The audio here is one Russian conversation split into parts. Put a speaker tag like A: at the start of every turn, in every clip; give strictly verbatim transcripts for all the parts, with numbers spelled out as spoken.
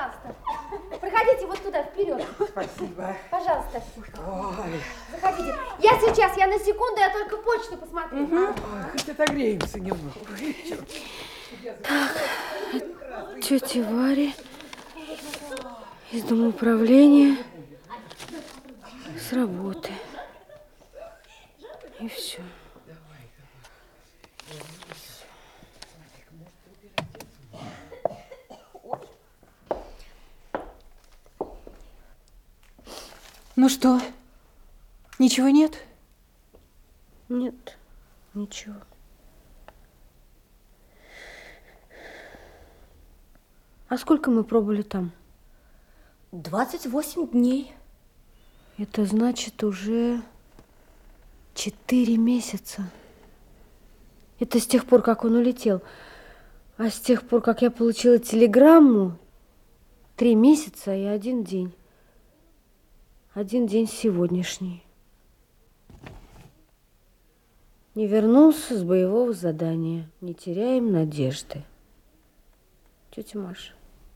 A: Пожалуйста. Проходите вот туда, вперед.
B: Спасибо.
A: Пожалуйста.
B: Ой.
A: Заходите. Я сейчас, я на секунду, я только почту посмотрю. Угу.
B: Ой, хоть отогреемся немного.
C: Так, тети Варе из дома управления, с работы. И все.
D: Ну что, ничего нет?
C: Нет, ничего. А сколько мы пробыли там?
D: двадцать восемь дней.
C: Это значит уже четыре месяца. Это с тех пор, как он улетел. А с тех пор, как я получила телеграмму, три месяца и один день. Один день сегодняшний. Не вернулся с боевого задания. Не теряем надежды. Тетя Маша,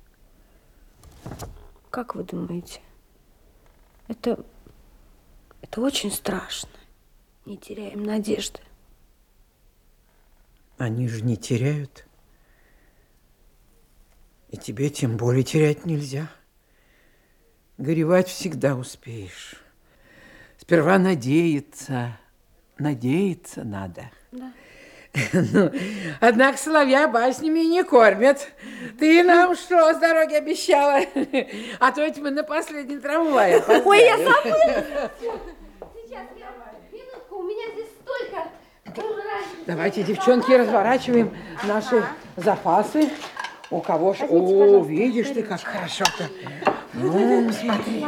C: как вы думаете, это, это очень страшно. Не теряем надежды.
B: Они же не теряют. И тебе тем более терять нельзя. Горевать всегда успеешь. Сперва надеяться. Надеяться надо.
C: Да.
B: Ну, однако соловья баснями не кормят. Ты нам что с дороги обещала? А то ведь мы на последний трамвай опоздали.
A: Ой, я забыла. Сейчас, я, минутку, у меня здесь столько.
B: Давайте, девчонки, разворачиваем наши запасы. У кого ж... О, видишь ты, как хорошо-то. Ну, смотри.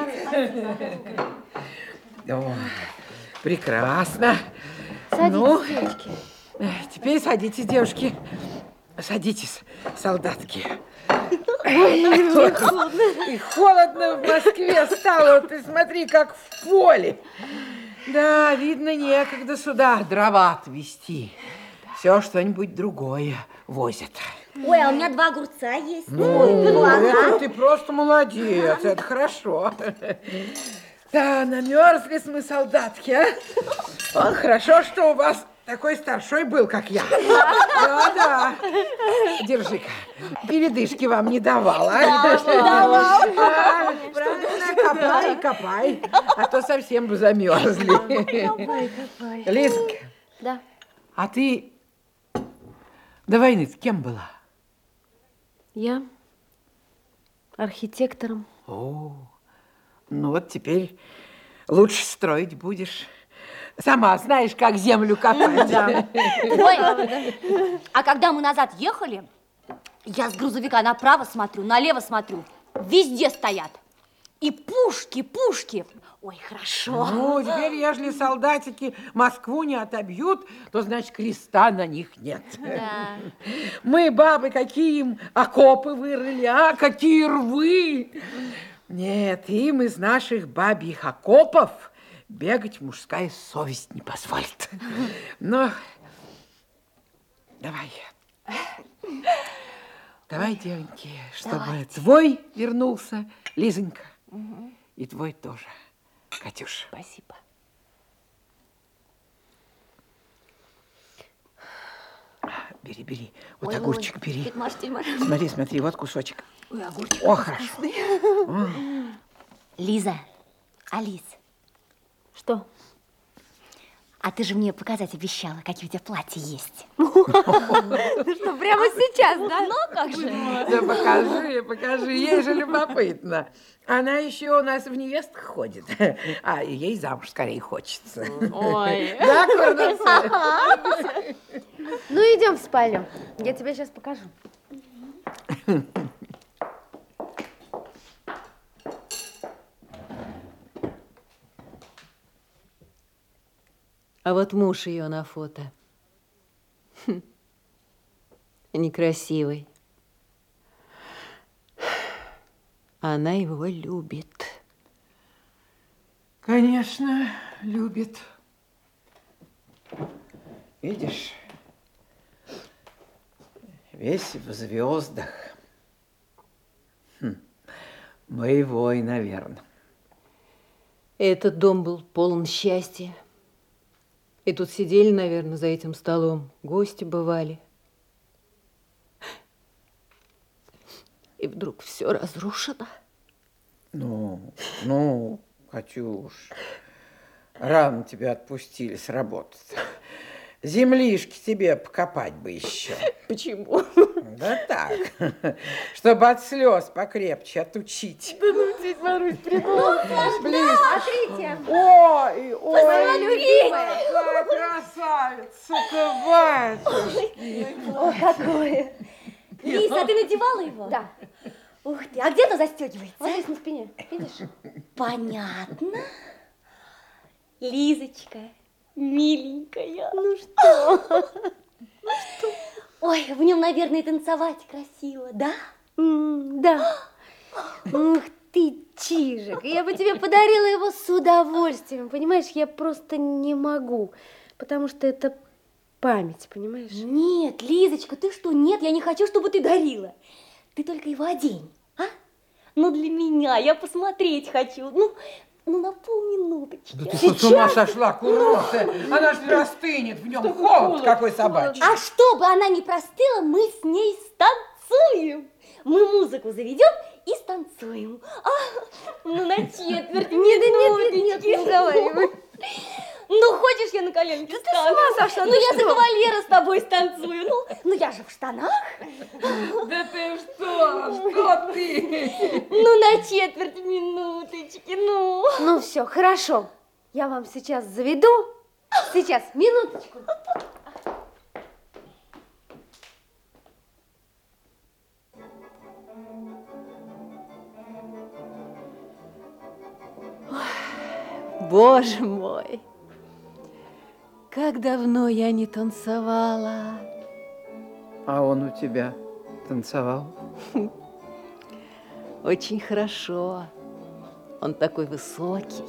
B: О, прекрасно.
C: Садитесь,
B: ну,
C: девочки.
B: Теперь садитесь, девушки. Садитесь, солдатки.
C: Ой, холодно.
B: И холодно в Москве стало. Ты смотри, как в поле. Да, видно, некогда сюда дрова отвезти. Все что-нибудь другое возят.
E: Ой, а у меня два огурца есть.
B: Ну, это ты просто молодец, это хорошо. Да, намерзлись мы, солдатки, а? Вот хорошо, что у вас такой старшой был, как я. Да-да. Держи-ка. Передышки вам не давала.
E: Да, не давал.
B: А, правильно, копай, копай. А то совсем бы замерзли.
C: Копай, копай.
B: Лизонька.
C: Да.
B: А ты до войны-то кем была?
C: Я архитектором.
B: О, ну вот теперь лучше строить будешь. Сама знаешь, как землю копать. Да.
E: Ой, а когда мы назад ехали, я с грузовика направо смотрю, налево смотрю, везде стоят. И пушки, пушки. Ой, хорошо.
B: Ну, теперь, ежели солдатики Москву не отобьют, то, значит, креста на них нет.
E: Да.
B: Мы, бабы, какие им окопы вырыли, а? Какие рвы! Нет, им из наших бабьих окопов бегать мужская совесть не позволит. Но давай. Давай, девоньки, чтобы Давайте. Твой вернулся, Лизонька, угу. И твой тоже, Катюша.
C: Спасибо.
B: Бери, бери. Вот
E: ой,
B: огурчик
E: ой.
B: бери.
E: Маш,
B: смотри, смотри, вот кусочек.
E: Ой, огурчик.
B: О, хорошо.
E: Лиза, Алис.
C: Что?
E: А ты же мне показать обещала, какие у тебя платья есть.
C: Ну что, прямо сейчас, да?
E: Ну, как же.
B: Да покажи, покажи, ей же любопытно. Она еще у нас в невестках ходит, а ей замуж скорее хочется.
C: Ой.
B: Да, Корнуся?
A: Ну, идем в спальню. Я тебе сейчас покажу.
D: А вот муж ее на фото. Хм. Некрасивый. Она его любит.
B: Конечно, любит. Видишь, весь в звездах. Хм. Боевой, наверное.
D: Этот дом был полон счастья. И тут сидели, наверное, за этим столом. Гости бывали. И вдруг все разрушено.
B: Ну, ну, Катюш, рано тебя отпустили с работы. Землишки тебе покопать бы еще.
D: Почему?
B: Да так, чтобы от слез покрепче отучить.
D: Да ну, тетя Марусь, придумала.
A: Смотрите.
B: Ой, ой,
A: Посмотри.
B: какая красавица-то, батюшки.
E: О, какое! Лиз, а ты надевала его?
A: Да.
E: Ух ты, а где оно застегивается?
A: Вот здесь на спине. Видишь?
E: Понятно. Лизочка, миленькая. Ну что? Ой, в нем, наверное, танцевать красиво, да?
C: М, да. Ух ты, Чижик, я бы тебе подарила его с удовольствием. Понимаешь, я просто не могу, потому что это память, понимаешь?
E: Нет, Лизочка, ты что? Нет, я не хочу, чтобы ты дарила. Ты только его одень, а? Ну, для меня, я посмотреть хочу. Ну, ну на полминуточки.
B: Да ты с ума сошла, курортная. Она же растынет, в нем холод какой собачий.
E: А чтобы она не простыла, мы с ней станцуем. Мы музыку заведем и станцуем. А, ну, на четверть минуточки.
C: не уговаривай.
E: Ну, хочешь, я на коленке стану?
C: с ума сошла,
E: Ну,
C: ты
E: я за
C: что?
E: кавалера с тобой станцую. Ну, ну, я же в штанах.
B: Да ты что, что ты?
E: Ну, на четверть минуточки, ну.
C: Ну все, хорошо. Я вам сейчас заведу. Сейчас, минуточку.
D: Боже мой, как давно я не танцевала.
B: А он у тебя танцевал?
D: Очень хорошо. Он такой высокий.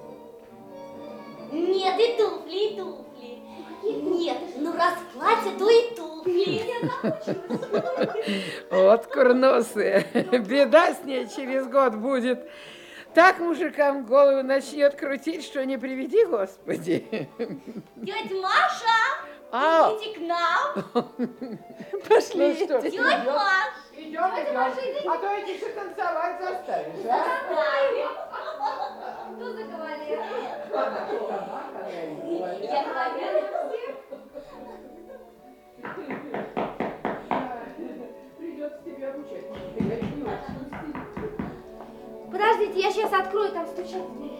E: Нет, и туфли, и туфли. Нет, ну раз платье, то и туфли.
B: Вот курносые. Беда с ней через год будет. Так мужикам голову начнет крутить, что не приведи, Господи.
E: Тетя Маша,
B: А.
E: идите к нам.
B: Пошли. Ну что,
E: Тетя Маша.
B: идем, идем. А то эти еще танцевать заставишь, а?
A: Что за кавалер?
E: Я кавалер.
B: Придется тебе обучать.
A: Подождите, я сейчас открою, там стучат в дверь.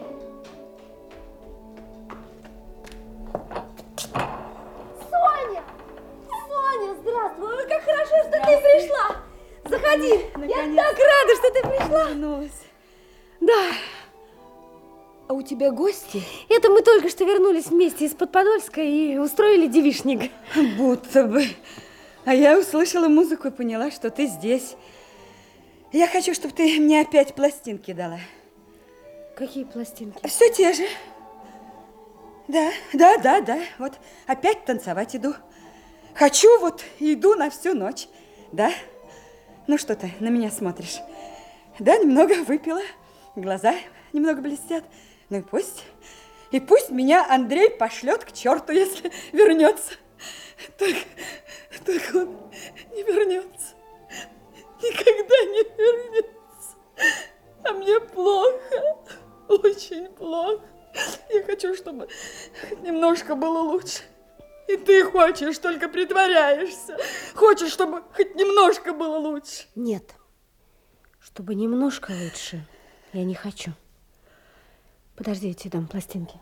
A: Соня! Соня, здравствуй! Ой, как хорошо, что ты пришла! Заходи! Я так рада, что ты пришла!
C: Вернулась. Да. А у тебя гости? Это мы только что вернулись вместе из-под Подольска и устроили девичник.
F: Будто бы. А я услышала музыку и поняла, что ты здесь. Я хочу, чтобы ты мне опять пластинки дала.
C: Какие пластинки?
F: Все те же. Да, да, да, да. Вот опять танцевать иду. Хочу, вот иду на всю ночь. Да? Ну что ты на меня смотришь? Да, немного выпила. Глаза немного блестят. Ну и пусть. И пусть меня Андрей пошлет к черту, если вернется. Только, только он не вернется. Никогда не вернется. А мне плохо. Очень плохо. Я хочу, чтобы хоть немножко было лучше. И ты хочешь, только притворяешься. Хочешь, чтобы хоть немножко было лучше.
C: Нет. Чтобы немножко лучше, я не хочу. Подожди, я тебе дам пластинки.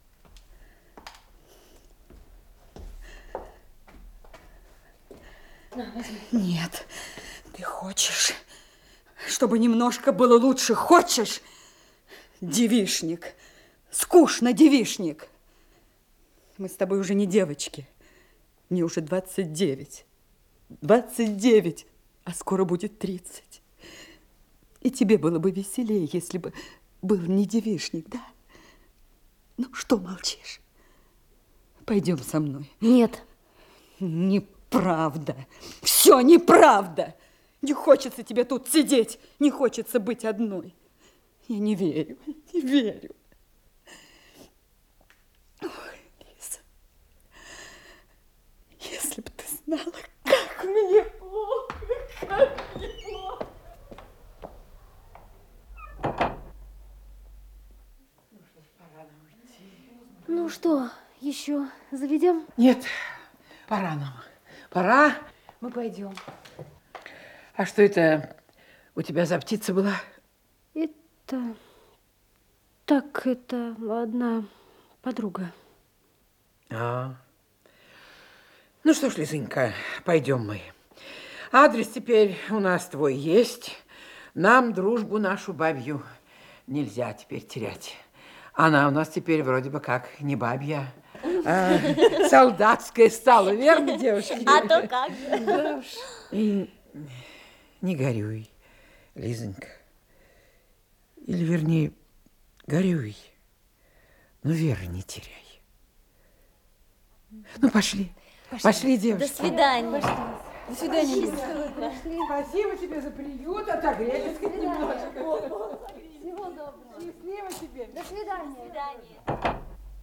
C: На, возьми.
F: Нет, ты хочешь, чтобы немножко было лучше. Хочешь? Девишник. Скучно, девишник. Мы с тобой уже не девочки. Мне уже двадцать девять. двадцать девять, а скоро будет тридцать. И тебе было бы веселее, если бы был не девишник, да? Ну, что молчишь? Пойдем со мной.
C: Нет.
F: Неправда. Все неправда. Не хочется тебе тут сидеть, не хочется быть одной. Я не верю, не верю. Ой, Лиза, если бы ты знала, как мне плохо, как мне плохо.
C: Ну что, еще заведем?
B: Нет, пора нам. Пора.
C: Мы пойдем.
B: А что это у тебя за птица была?
C: Это... Так, это одна подруга.
B: А. Ну что ж, Лизонька, пойдем мы. Адрес теперь у нас твой есть. Нам дружбу нашу бабью нельзя теперь терять. Она у нас теперь вроде бы как не бабья, а солдатская стала, верно, девушки?
E: А то как?
B: Да уж. И не горюй, Лизонька. Или, вернее, горюй, но веры не теряй. Ну, пошли. Пошли, пошли девушки.
E: До свидания.
C: До свидания.
B: Спасибо тебе за приют, отогрелись хоть немножко.
A: Всего доброго.
B: Счастливо тебе.
A: До свидания.
E: До свидания.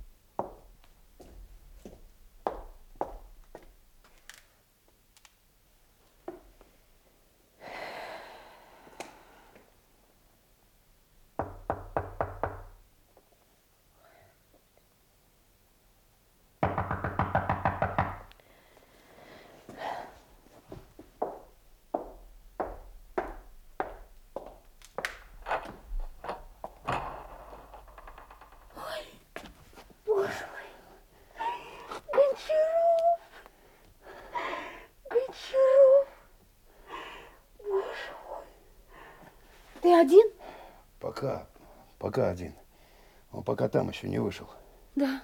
C: Ты один?
G: Пока, пока один. Он пока там еще не вышел.
C: Да.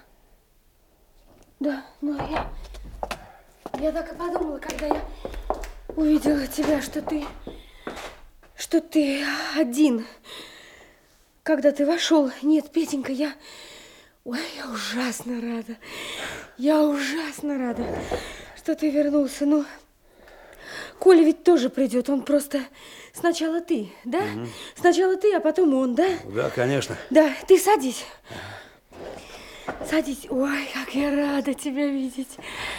C: Да, но я... Я так и подумала, когда я увидела тебя, что ты... Что ты один. Когда ты вошел. Нет, Петенька, я... Ой, я ужасно рада. Я ужасно рада, что ты вернулся. Ну, Коля ведь тоже придет. Он просто... Сначала ты, да? Угу. Сначала ты, а потом он, да?
G: Да, конечно.
C: Да, ты садись. Садись. Ой, как я рада тебя видеть.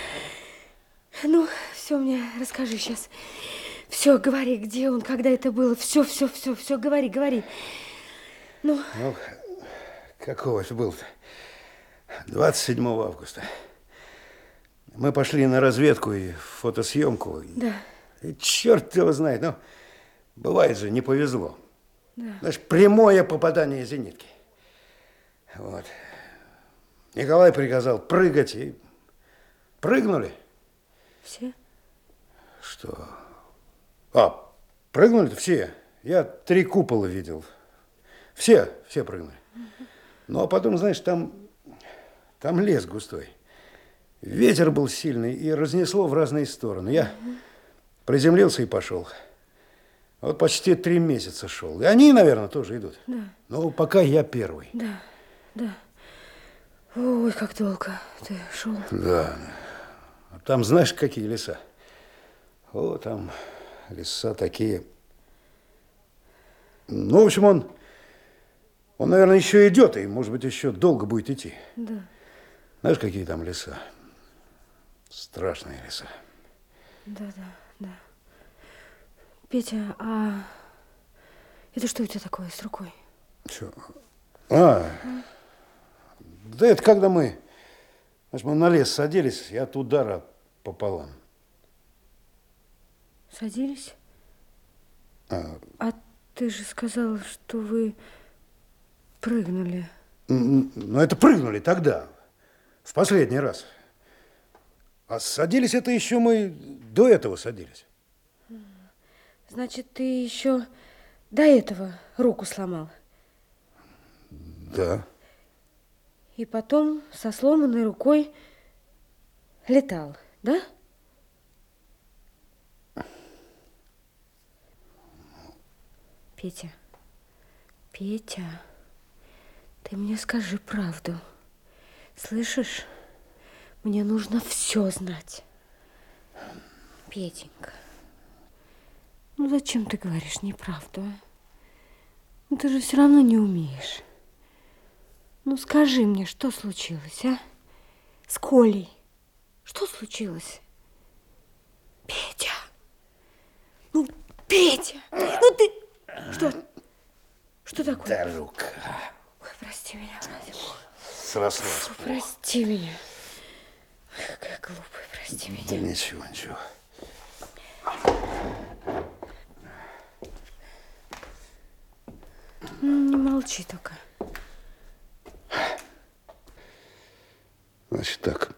C: Ну, все мне расскажи сейчас. Все, говори, где он, когда это было. Все, все, все, все, говори, говори. Ну,
G: ну какого это было-то? двадцать седьмого августа. Мы пошли на разведку и фотосъемку.
C: Да.
G: И черт его знает, ну, бывает же, не повезло.
C: Да.
G: Знаешь, прямое попадание зенитки. Вот. Николай приказал прыгать, и прыгнули.
C: Все?
G: Что? А, прыгнули-то все. Я три купола видел. Все, все прыгнули. Угу. Ну, а потом, знаешь, там, там лес густой. Ветер был сильный и разнесло в разные стороны. Я угу. приземлился и пошел. Вот почти три месяца шел. И они, наверное, тоже идут.
C: Да.
G: Но пока я первый.
C: Да, да. Ой, как долго ты шел.
G: Да. Там знаешь, какие леса? О, там леса такие. Ну, в общем, он, он, наверное, еще идет, и, может быть, еще долго будет идти.
C: Да.
G: Знаешь, какие там леса? Страшные леса.
C: Да, да, да. Петя, а это что у тебя такое с рукой?
G: Что? А, а? Да это когда мы, знаешь, мы на лес садились, и от удара пополам.
C: Садились?
G: А,
C: а ты же сказал, что вы прыгнули.
G: Ну, это прыгнули тогда, в последний раз. А садились это еще мы до этого садились.
C: Значит, ты еще до этого руку сломал?
G: Да.
C: И потом со сломанной рукой летал, да? Петя, Петя, ты мне скажи правду. Слышишь? Мне нужно все знать. Петенька, Ну зачем ты говоришь неправду, а? Ну ты же все равно не умеешь. Ну скажи мне, что случилось, а? С Колей. Что случилось? Петя. Ну, Петя. Ну ты... Что? Что такое?
G: Да рука.
C: Ой, прости меня, ради бога.
G: Срослась.
C: Фу, прости меня. Ой, какая глупая, прости меня.
G: Да ничего, ничего.
C: Не молчи только.
G: Значит так.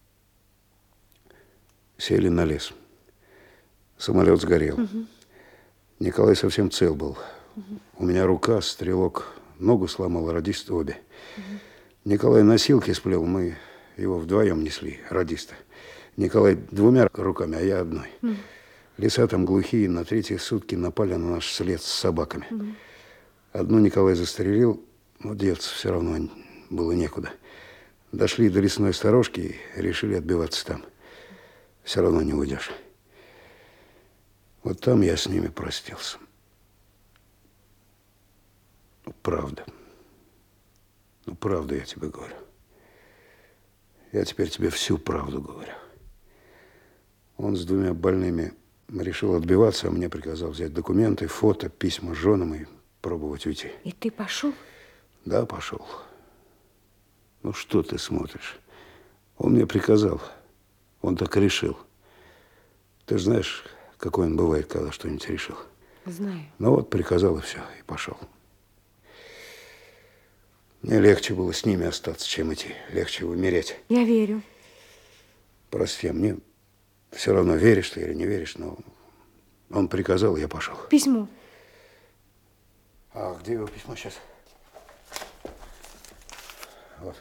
G: Сели на лес. Самолет сгорел. Угу. Николай совсем цел был. Угу. У меня рука, стрелок, ногу сломал, радисты обе. Угу. Николай носилки сплел, мы его вдвоем несли, радиста. Николай двумя руками, а я одной. Угу. Леса там глухие, на третьи сутки напали на наш след с собаками. Угу. Одну Николай застрелил, но деваться все равно было некуда. Дошли до лесной сторожки и решили отбиваться там. Все равно не уйдешь. Вот там я с ними простился. Ну, правда. Ну, правда я тебе говорю. Я теперь тебе всю правду говорю. Он с двумя больными решил отбиваться, а мне приказал взять документы, фото, письма женам и пробовать уйти.
C: И ты пошел?
G: Да, пошел. Ну, что ты смотришь? Он мне приказал. Он так решил. Ты же знаешь, какой он бывает, когда что-нибудь решил.
C: Знаю.
G: Ну вот, приказал и все, и пошел. Мне легче было с ними остаться, чем идти. Легче умереть.
C: Я верю.
G: Прости, мне все равно, веришь ты или не веришь, но он приказал, и я пошел.
C: Письмо.
G: А где его письмо сейчас? Вот.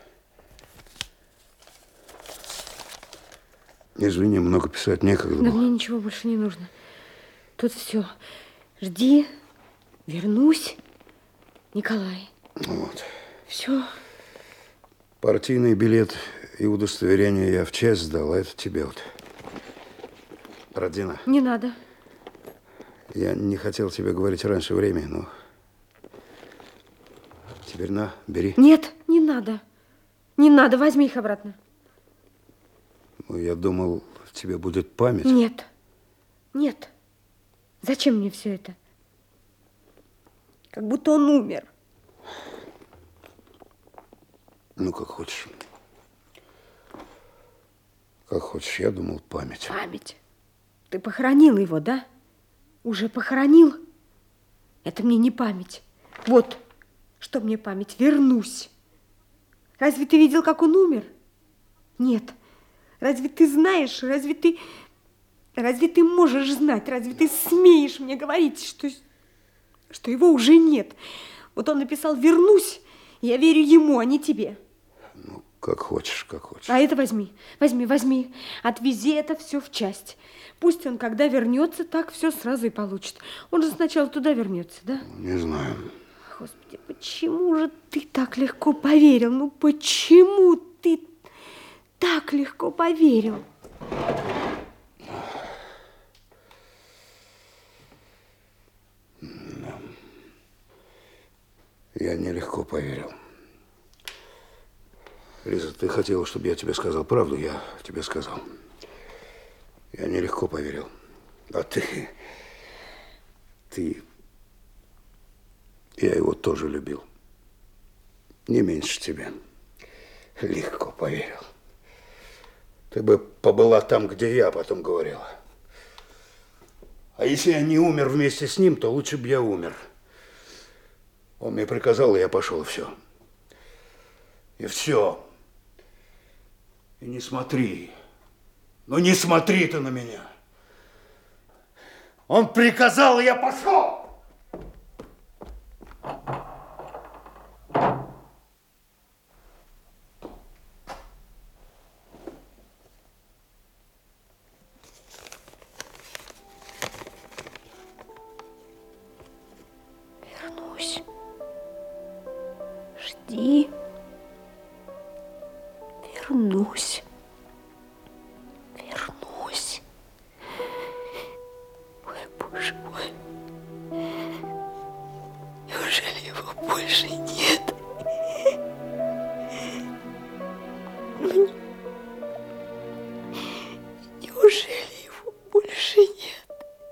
G: Извини, много писать некогда.
C: Да мне ничего больше не нужно. Тут все. Жди, вернусь, Николай.
G: Вот.
C: Все.
G: Партийный билет и удостоверение я в часть сдал, а это тебе вот. Родина.
C: Не надо.
G: Я не хотел тебе говорить раньше времени, но теперь на, бери.
C: Нет, не надо. Не надо, возьми их обратно.
G: Ну, я думал, тебе будет память.
C: Нет, нет. Зачем мне все это? Как будто он умер.
G: Ну, как хочешь. Как хочешь, я думал, память.
C: Память? Ты похоронил его, да? Уже похоронил? Это мне не память. Вот, что мне память. Вернусь. Разве ты видел, как он умер? Нет. Разве ты знаешь, разве ты... Разве ты можешь знать, разве ты смеешь мне говорить, что, что его уже нет? Вот он написал «вернусь», я верю ему, а не тебе.
G: Ну, как хочешь, как хочешь.
C: А это возьми, возьми, возьми. Отвези это все в часть. Пусть он, когда вернется, так все сразу и получит. Он же сначала туда вернется, да?
G: Не знаю.
C: Господи, почему же ты так легко поверил? Ну, почему ты так легко поверил?
G: Я нелегко поверил. Лиза, ты хотела, чтобы я тебе сказал правду, я тебе сказал. Я нелегко поверил. А ты... Ты... Я его тоже любил. Не меньше тебя. Легко поверил. Ты бы побыла там, где я, потом говорила. А если я не умер вместе с ним, то лучше бы я умер. Он мне приказал, и я пошел, и все. И все. И не смотри. Ну не смотри ты на меня. Он приказал, и я пошел.
C: Вернусь. Жди. Вернусь. Вернусь. Ой, Боже мой.
A: Неужели его больше нет?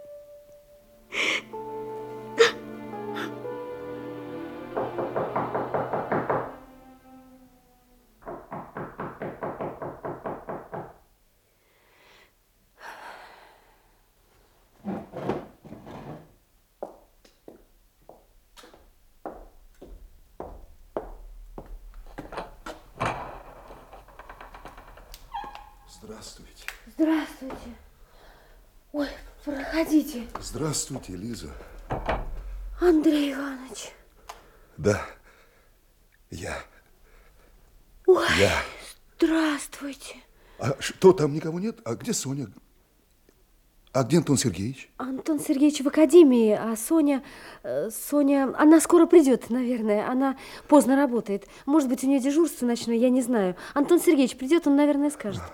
H: Здравствуйте.
C: Здравствуйте. Ой, проходите.
H: Здравствуйте, Лиза.
C: Андрей Иванович.
H: Да, я.
C: Ой,
H: Я.
C: здравствуйте.
H: А что, там никого нет? А где Соня? А где Антон Сергеевич?
C: Антон Сергеевич в академии, а Соня... э, Соня... Она скоро придет, наверное. Она поздно работает. Может быть, у нее дежурство ночное, я не знаю. Антон Сергеевич придет, он, наверное, скажет.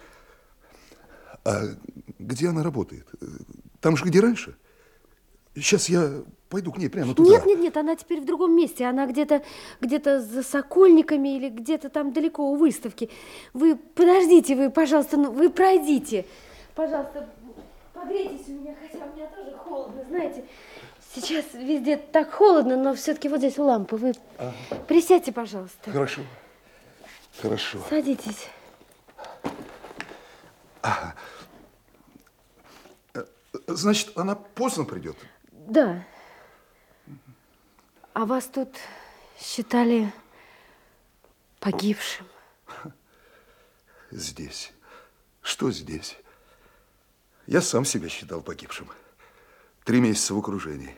H: А где она работает? Там же, где раньше? Сейчас я пойду к ней прямо туда.
C: Нет, нет, нет, она теперь в другом месте. Она где-то где-то за Сокольниками или где-то там далеко у выставки. Вы подождите, вы, пожалуйста, ну, вы пройдите. Пожалуйста, погрейтесь у меня, хотя у меня тоже холодно, знаете. Сейчас везде так холодно, но все-таки вот здесь у лампы. Вы ага. Присядьте, пожалуйста.
H: Хорошо, хорошо.
C: Садитесь.
H: Ага. Значит, она поздно придет?
C: Да. А вас тут считали погибшим?
H: Здесь. Что здесь? Я сам себя считал погибшим. Три месяца в окружении.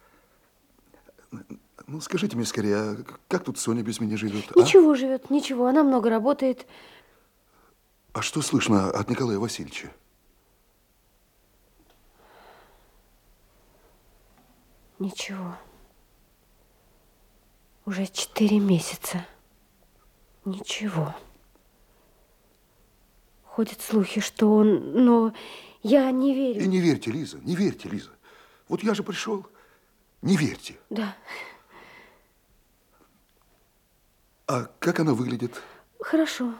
H: Ну, скажите мне скорее, а как тут Соня без меня живет?
C: Ничего
H: а?
C: живет, ничего. Она много работает.
H: А что слышно от Николая Васильевича?
C: Ничего. Уже четыре месяца. Ничего. Ходят слухи, что он... Но я не верю.
H: И не верьте, Лиза, не верьте, Лиза. Вот я же пришел. Не верьте.
C: Да.
H: А как она выглядит?
C: Хорошо.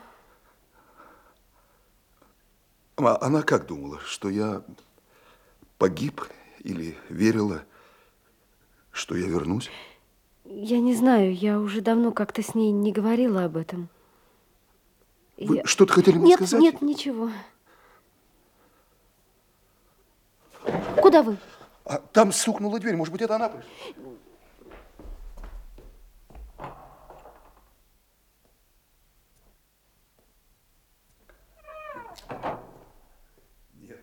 H: А она как думала, что я погиб или верила, что я вернусь?
C: Я не знаю, я уже давно как-то с ней не говорила об этом.
H: Вы
C: я...
H: что-то хотели мне
C: нет,
H: сказать?
C: Нет, ничего. Куда вы?
H: А там стукнула дверь, может быть, это она пришла? Нет.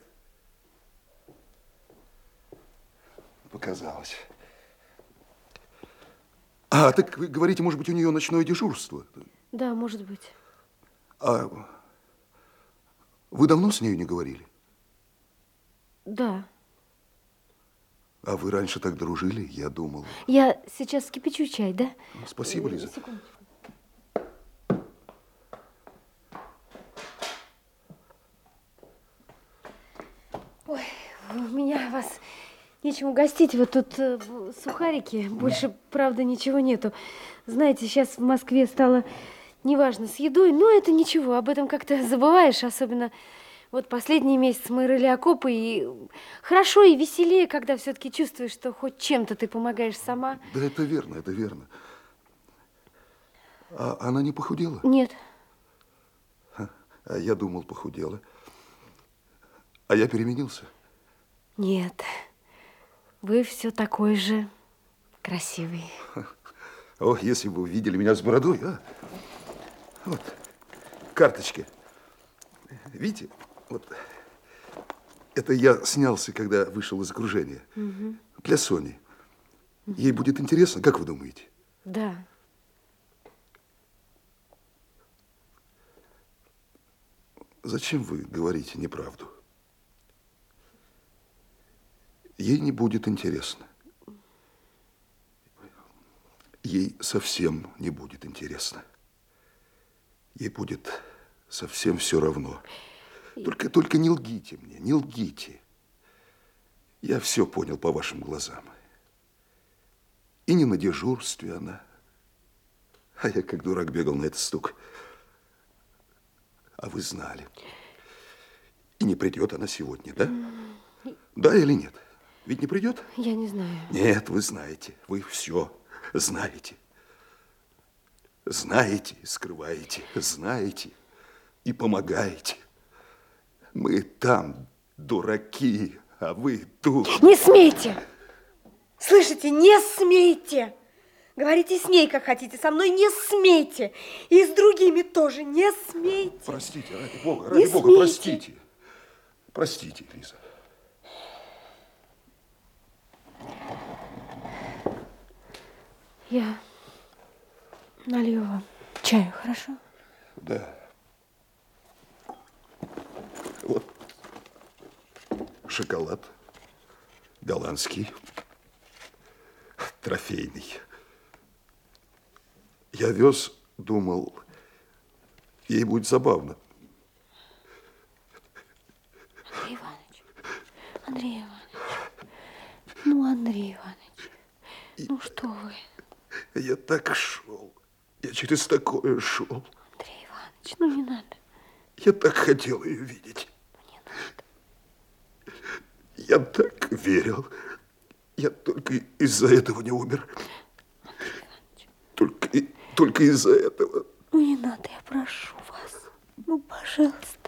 H: Показалось. А, так вы говорите, может быть, у нее ночное дежурство?
C: Да, может быть.
H: А вы давно с нею не говорили?
C: Да.
H: А вы раньше так дружили, я думал.
C: Я сейчас вскипячу чай, да?
H: Спасибо, Лиза.
C: Секундочку. Ой, у меня вас нечем угостить. Вот тут э, сухарики. Больше, правда, ничего нету. Знаете, сейчас в Москве стало неважно с едой, но это ничего. Об этом как-то забываешь, особенно... Вот последний месяц мы рыли окопы, и хорошо и веселее, когда все-таки чувствуешь, что хоть чем-то ты помогаешь сама.
H: Да это верно, это верно. А она не похудела?
C: Нет.
H: А я думал, похудела. А я переменился?
C: Нет. Вы все такой же красивый.
H: Ох, если бы вы видели меня с бородой, а? Вот, карточки. Видите? Вот. Это я снялся, когда вышел из окружения. Угу. Для Сони. Ей будет интересно, как вы думаете?
C: Да.
H: Зачем вы говорите неправду? Ей не будет интересно. Ей совсем не будет интересно. Ей будет совсем все равно. Только, только не лгите мне, не лгите. Я все понял по вашим глазам. И не на дежурстве она. А я как дурак бегал на этот стук. А вы знали. И не придет она сегодня, да? Да или нет? Ведь не придет?
C: Я не знаю.
H: Нет, вы знаете. Вы все знаете. Знаете, скрываете, знаете и помогаете. Мы там дураки, а вы тут.
A: Не смейте! Слышите, не смейте! Говорите с ней, как хотите, со мной не смейте. И с другими тоже не смейте.
H: Простите, ради Бога,
A: Не
H: ради Бога,
A: смейте.
H: простите. Простите, Лиза.
C: Я налью вам чаю, хорошо?
H: Да. Вот шоколад голландский, трофейный. Я вез, думал, ей будет забавно.
C: Андрей Иванович, Андрей Иванович, ну, Андрей Иванович, ну что вы?
H: Я так шел, я через такое шел.
C: Андрей Иванович, ну не надо.
H: Я так хотел ее видеть.
C: Не надо.
H: Я так верил. Я только из-за этого не умер. Только, только из-за этого.
C: Ну не надо, я прошу вас. Ну, пожалуйста.